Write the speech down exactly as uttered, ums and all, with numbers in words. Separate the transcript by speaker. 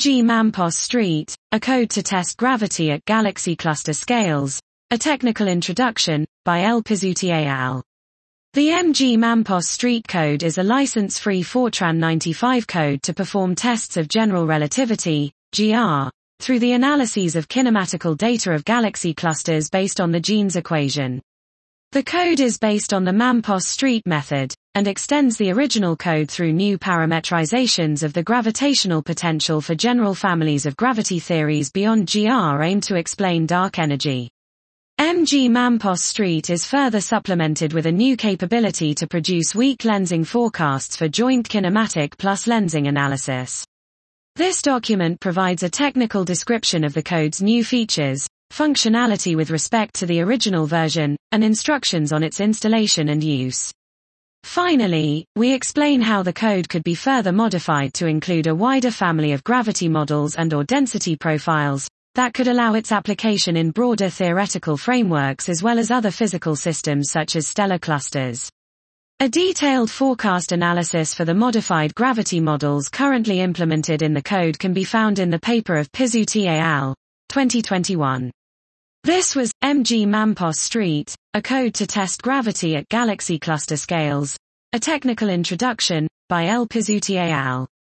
Speaker 1: M G Mampos Street, a code to test gravity at galaxy cluster scales, a technical introduction, by L. Pizzuti et al. The M G Mampos Street code is a license-free Fortran ninety-five code to perform tests of general relativity, G R, through the analyses of kinematical data of galaxy clusters based on the Jeans equation. The code is based on the Mampos Street method, and extends the original code through new parametrizations of the gravitational potential for general families of gravity theories beyond G R aimed to explain dark energy. M G Mampos Street is further supplemented with a new capability to produce weak lensing forecasts for joint kinematic plus lensing analysis. This document provides a technical description of the code's new features, functionality with respect to the original version, and instructions on its installation and use. Finally, we explain how the code could be further modified to include a wider family of gravity models and/or density profiles that could allow its application in broader theoretical frameworks as well as other physical systems such as stellar clusters. A detailed forecast analysis for the modified gravity models currently implemented in the code can be found in the paper of Pizzuti et al. twenty twenty-one. This was M G Mampos Street, a code to test gravity at galaxy cluster scales, a technical introduction, by L. Pizzuti et al.